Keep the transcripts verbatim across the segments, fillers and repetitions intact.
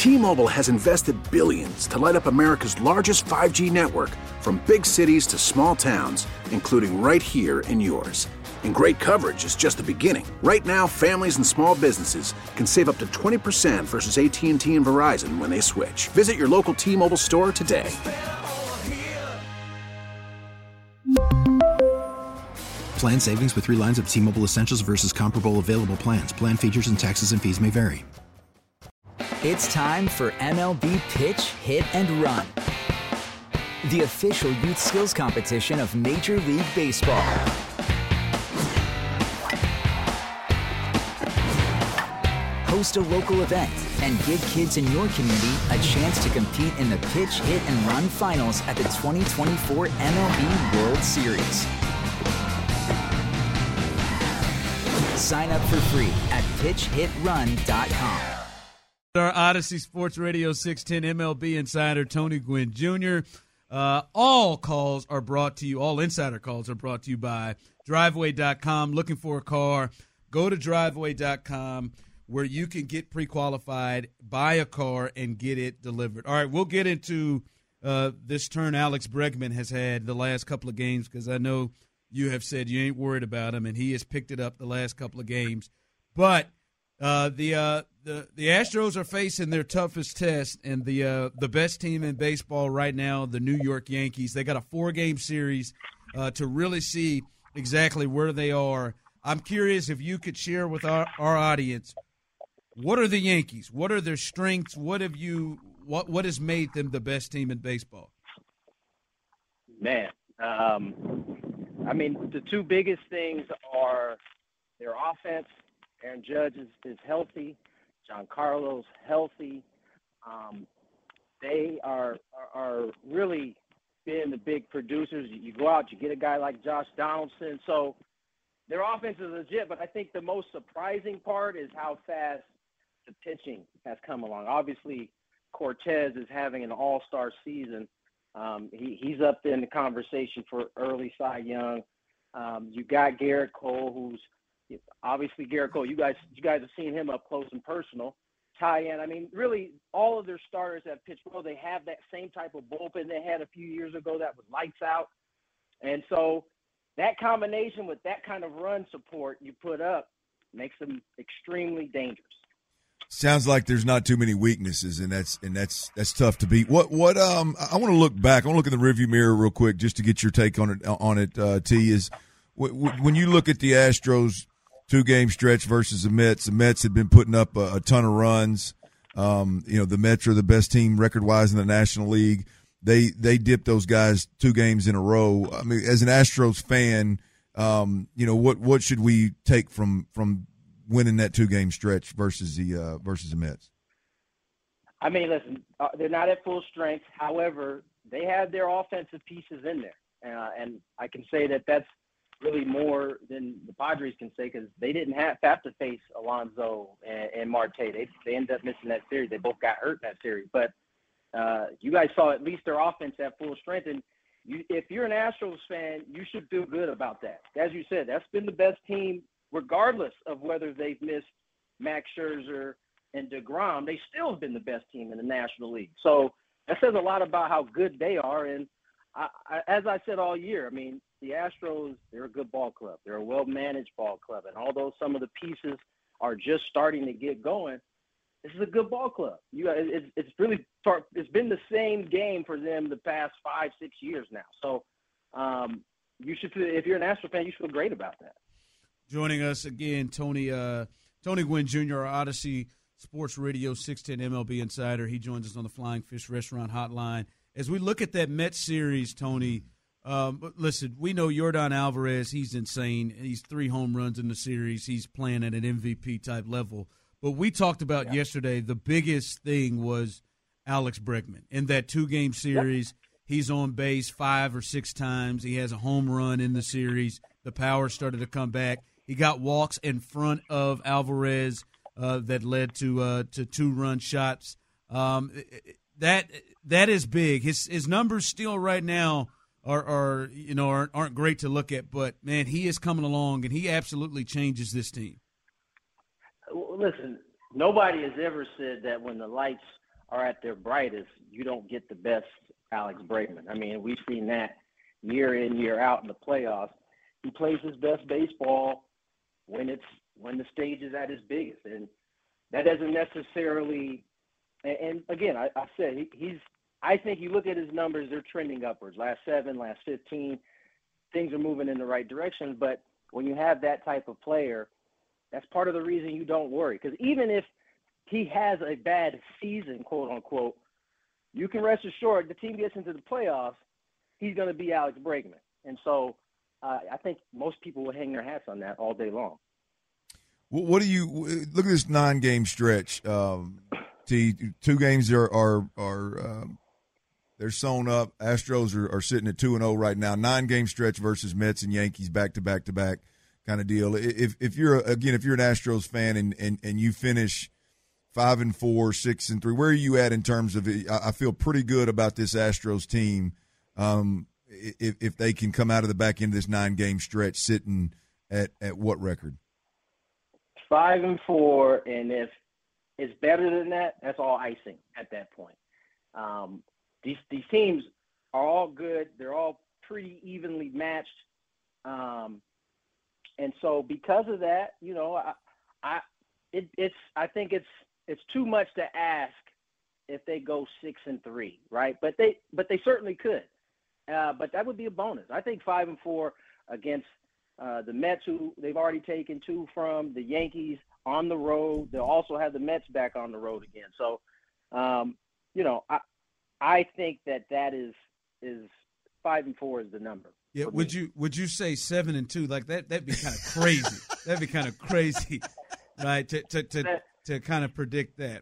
T-Mobile has invested billions to light up America's largest five G network, from big cities to small towns, including right here in yours. And great coverage is just the beginning. Right now, families and small businesses can save up to twenty percent versus A T and T and Verizon when they switch. Visit your local T-Mobile store today. Plan savings with three lines of T-Mobile Essentials versus comparable available plans. Plan features and taxes and fees may vary. It's time for M L B Pitch, Hit, and Run, the official youth skills competition of Major League Baseball. Host a local event and give kids in your community a chance to compete in the Pitch, Hit, and Run finals at the twenty twenty-four M L B World Series. Sign up for free at pitch hit run dot com. Our Odyssey Sports Radio six ten M L B insider Tony Gwynn Junior Uh, all calls are brought to you, all insider calls are brought to you by driveway dot com. Looking for a car, go to driveway dot com where you can get pre-qualified, buy a car, and get it delivered. All right, we'll get into uh, this turn Alex Bregman has had the last couple of games, because I know you have said you ain't worried about him, and he has picked it up the last couple of games. But uh, the uh, the the Astros are facing their toughest test, and the uh, the best team in baseball right now, the New York Yankees. They got a four-game series uh, to really see exactly where they are. I'm curious if you could share with our, our audience, what are the Yankees? What are their strengths? What have you what what has made them the best team in baseball? Man, um, I mean, the two biggest things are their offense. Aaron Judge is, is healthy. Giancarlo's healthy. Um, they are, are are really being the big producers. You go out, you get a guy like Josh Donaldson. So their offense is legit, but I think the most surprising part is how fast the pitching has come along. Obviously, Cortez is having an all-star season. Um, he, he's up there in the conversation for early Cy Young. Um, you got Garrett Cole, who's obviously Garrett Cole. You guys, you guys have seen him up close and personal. Tyen, I mean, really, all of their starters have pitched well. They have that same type of bullpen they had a few years ago that was lights out. And so that combination with that kind of run support you put up makes them extremely dangerous. Sounds like there's not too many weaknesses, and that's and that's that's tough to beat. What what um I want to look back. I want to look in the rearview mirror real quick just to get your take on it. On it, uh, T is w- w- when you look at the Astros two game stretch versus the Mets. The Mets had been putting up a, a ton of runs. Um, you know, the Mets are the best team record wise in the National League. They they dipped those guys two games in a row. I mean, as an Astros fan, um, you know what what should we take from from winning that two-game stretch versus the uh, versus the Mets? I mean, listen, uh, they're not at full strength. However, they have their offensive pieces in there, uh, and I can say that that's really more than the Padres can say, because they didn't have, have to face Alonso and, and Marte. They they ended up missing that series. They both got hurt in that series, but uh, you guys saw at least their offense at full strength, and you, if you're an Astros fan, you should feel good about that. As you said, that's been the best team. Regardless of whether they've missed Max Scherzer and DeGrom, they still have been the best team in the National League. So that says a lot about how good they are. And I, I, as I said all year, I mean, the Astros, they're a good ball club. They're a well-managed ball club. And although some of the pieces are just starting to get going, this is a good ball club. You, it, it's really it's been the same game for them the past five, six years now. So um, you should feel, if you're an Astros fan, you should feel great about that. Joining us again, Tony uh, Tony Gwynn Junior, our Odyssey Sports Radio six ten M L B insider. He joins us on the Flying Fish Restaurant Hotline. As we look at that Mets series, Tony, um, listen, we know Yordan Alvarez, he's insane. He's three home runs in the series. He's playing at an M V P-type level. But we talked about yeah. yesterday, the biggest thing was Alex Bregman. In that two-game series, yep. he's on base five or six times. He has a home run in the series. The power started to come back. He got walks in front of Alvarez uh, that led to uh, to two run shots. Um, that that is big. His his numbers still right now are, are you know aren't, aren't great to look at, but man, he is coming along and he absolutely changes this team. Listen, nobody has ever said that when the lights are at their brightest, you don't get the best Alex Bregman. I mean, we've seen that year in, year out in the playoffs. He plays his best baseball when it's when the stage is at its biggest, and that doesn't necessarily. And, and again, I, I said he, he's. I think you look at his numbers; they're trending upwards. Last seven, last fifteen, things are moving in the right direction. But when you have that type of player, that's part of the reason you don't worry. Because even if he has a bad season, quote unquote, you can rest assured the team gets into the playoffs, he's going to be Alex Bregman. And so uh, I think most people will hang their hats on that all day long. What, what do you look at this nine-game stretch? Um, T, two games are are are um, they're sewn up. Astros are, are sitting at two and zero right now. Nine-game stretch versus Mets and Yankees back to back to back kind of deal. If if you're again if you're an Astros fan and and, and you finish five and four, six and three, where are you at in terms of it? I feel pretty good about this Astros team. Um, if, if they can come out of the back end of this nine-game stretch sitting at, at what record? Five and four, and if it's better than that, that's all icing at that point. Um, these these teams are all good. They're all pretty evenly matched. Um, and so because of that, you know, I, I it, it's I think it's it's too much to ask if they go six and three, right? But they but they certainly could. Uh, but that would be a bonus. I think five and four against uh, the Mets, who they've already taken two from, the Yankees on the road. They'll also have the Mets back on the road again. So, um, you know, I I think that that is is five and four is the number. Yeah. Would me. you would you say seven and two like that? That'd be kind of crazy. That'd be kind of crazy, right? To to to, that, to kind of predict that.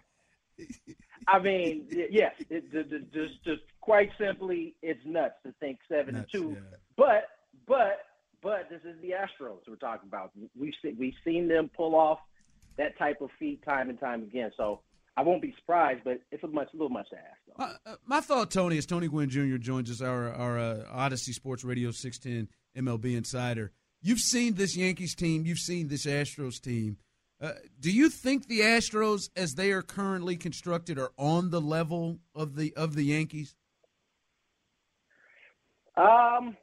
I mean, yes, it, just, just quite simply, it's nuts to think seven nuts, and two. Yeah. But, but, but this is the Astros we're talking about. We've seen, we've seen them pull off that type of feat time and time again. So I won't be surprised, but it's a much, a little much to ask. Uh, uh, my thought, Tony, is Tony Gwynn Junior joins us, our our uh, Odyssey Sports Radio six ten M L B insider. You've seen this Yankees team. You've seen this Astros team. Uh, do you think the Astros, as they are currently constructed, are on the level of the of the Yankees? Um,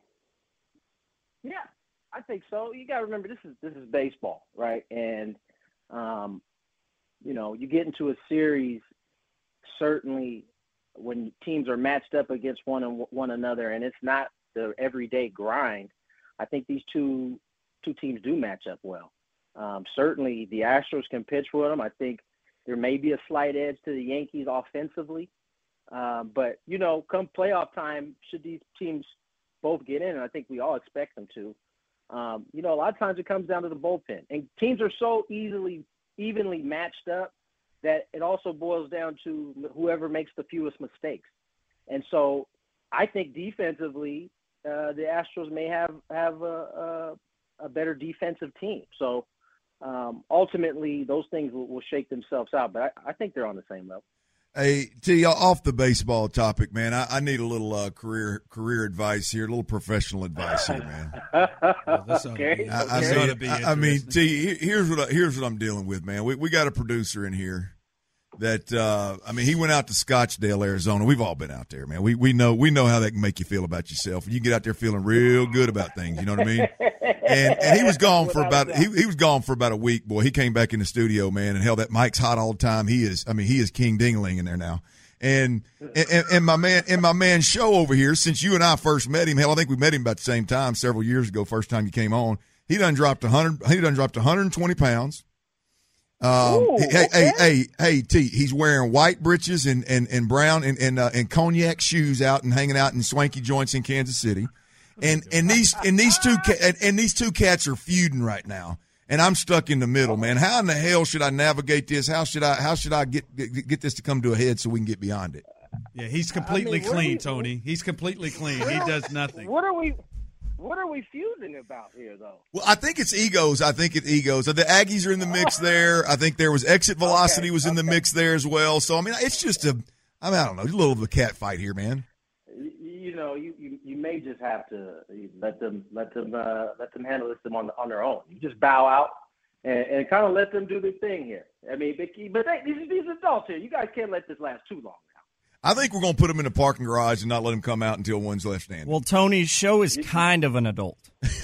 yeah, I think so. You got to remember this is this is baseball, right? And um, you know, you get into a series certainly when teams are matched up against one and one another, and it's not the everyday grind. I think these two two teams do match up well. Um, certainly, the Astros can pitch with them. I think there may be a slight edge to the Yankees offensively. Um, but, you know, come playoff time, should these teams both get in, and I think we all expect them to, um, you know, a lot of times it comes down to the bullpen. And teams are so easily, evenly matched up that it also boils down to whoever makes the fewest mistakes. And so I think defensively, uh, the Astros may have, have a, a, a better defensive team. So, Um, ultimately, those things will, will shake themselves out, but I, I think they're on the same level. Hey, T, off the baseball topic, man, I, I need a little uh, career career advice here, a little professional advice here, man. Well, this okay. Be, I, I, okay. mean, I, I mean, T, here's what I, here's what I'm dealing with, man. We we got a producer in here that uh, I mean, he went out to Scottsdale, Arizona. We've all been out there, man. We we know we know how that can make you feel about yourself. You get out there feeling real good about things. You know what I mean? And and he was gone for about he he was gone for about a week, boy. He came back in the studio, man, and hell, that mic's hot all the time. He is, I mean, he is King Ding-a-ling in there now. And, and and my man and my man Show over here, since you and I first met him, hell, I think we met him about the same time several years ago. First time you came on, he done dropped a hundred. He done dropped one hundred twenty pounds. Um, Ooh, hey, okay. hey, hey, hey, T. He's wearing white breeches and and, and brown and and, uh, and cognac shoes out and hanging out in swanky joints in Kansas City. And and these and these two and, and these two cats are feuding right now, and I'm stuck in the middle, man. How in the hell should I navigate this? How should I how should I get get, get this to come to a head so we can get beyond it? Yeah, he's completely I mean, clean, we, Tony. He's completely clean. He does nothing. What are we? What are we fusing about here, though? Well, I think it's egos. I think it's egos. The Aggies are in the mix there. I think there was exit velocity okay, was in okay. the mix there as well. So I mean, it's just a I mean I don't know, a little of a cat fight here, man. You know, you, you, you may just have to let them let them uh, let them handle this them on on their own. You just bow out, and, and kind of let them do their thing here. I mean, but, but they, these these adults here, you guys can't let this last too long now. I think we're going to put them in the parking garage and not let them come out until one's left standing. Well, Tony's show is kind of an adult.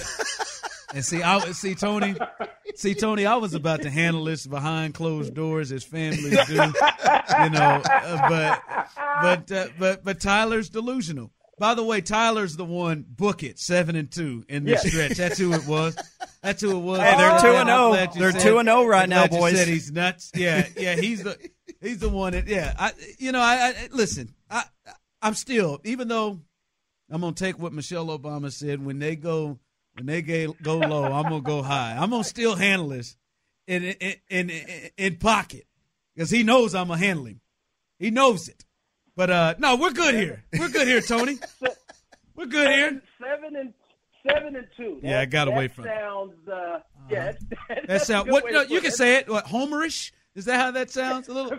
And see, I see Tony, see Tony. I was about to handle this behind closed doors as families do, you know. Uh, but but uh, but but Tyler's delusional. By the way, Tyler's the one. Book it seven and two in this Yeah. stretch. That's who it was. That's who it was. Hey, they're I'm two glad- and I'm oh. glad you They're said- two and oh right I'm now, glad you boys. said he's nuts. Yeah, yeah. He's the he's the one that. Yeah, I. You know, I, I listen. I I'm still, even though I'm gonna take what Michelle Obama said, when they go. When they go low, I'm gonna go high. I'm gonna still handle this in in in, in, in pocket because he knows I'm gonna handle him. He knows it. But uh, no, we're good here. We're good here, Tony. We're good here. Seven and seven and two. That, Yeah, I got away that from it. Sounds. Uh, yeah, that's, That that's a sound. good What? way No, to you put can it. say it. What? Homerish? Is that how that sounds? A little.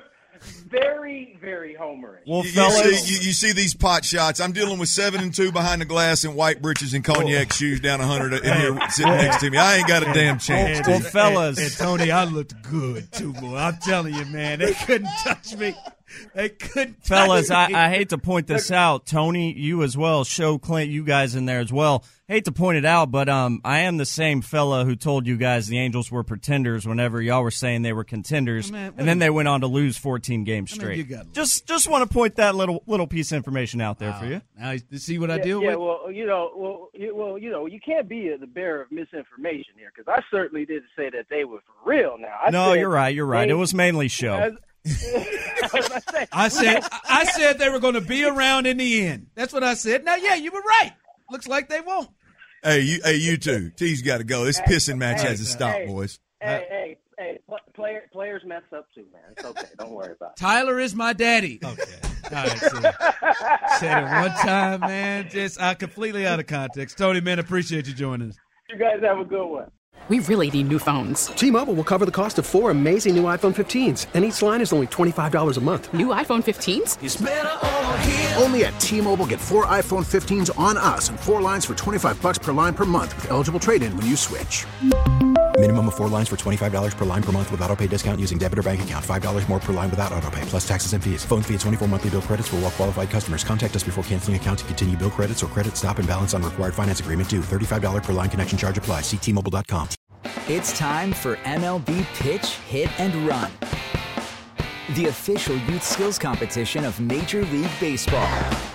Very, very homerish. Well, You, you fellas, see, you, you see these pot shots. I'm dealing with seven and two behind the glass and white breeches and cognac shoes down a hundred in here sitting next to me. I ain't got a damn chance. well, dude. fellas. And, and Tony, I looked good too, boy. I'm telling you, man, they couldn't touch me. They couldn't. touch Fellas, I, me. I hate to point this out. Tony, you as well. Show Clint, you guys in there as well. Hate to point it out, but um, I am the same fella who told you guys the Angels were pretenders whenever y'all were saying they were contenders, Oh, man, and then they went on to lose fourteen games I mean, straight. you got- just just want to point that little little piece of information out there for you. Now you see what I yeah, deal yeah, with. well, you know, well, you, well, you know, you can't be uh, the bearer of misinformation here because I certainly didn't say that they were for real. Now, I No, said you're right. You're right. they- It was mainly show. As, as I, say, I said I said they were going to be around in the end. That's what I said. Now, yeah, you were right. Looks like they won't. Hey, you, hey, you two. T's got to go. This pissing match hey, has to stop, hey. boys. hey, hey, hey, pl- player, players mess up too, man. It's okay. Don't worry about it. Tyler is my daddy. Okay. All right. So, said it one time, man. Just uh, completely out of context. Tony, man, appreciate you joining us. You guys have a good one. We really need new phones. T-Mobile will cover the cost of four amazing new iPhone fifteens, and each line is only twenty-five dollars a month. New iPhone fifteens? Only at T-Mobile, get four iPhone fifteens on us and four lines for twenty-five bucks per line per month with eligible trade-in when you switch. Minimum of four lines for twenty-five dollars per line per month with autopay discount using debit or bank account. five dollars more per line without autopay, plus taxes and fees. Phone fee at twenty-four monthly bill credits for well-qualified customers. Contact us before canceling account to continue bill credits or credit stop and balance on required finance agreement due. thirty-five dollars per line connection charge applies. See T Mobile dot com. It's time for M L B Pitch, Hit, and Run, the official youth skills competition of Major League Baseball.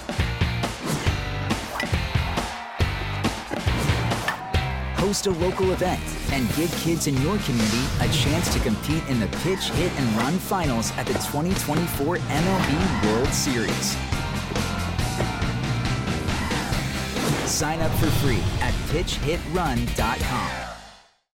Host a local event and give kids in your community a chance to compete in the Pitch, Hit, and Run finals at the twenty twenty-four M L B World Series. Sign up for free at pitch hit run dot com.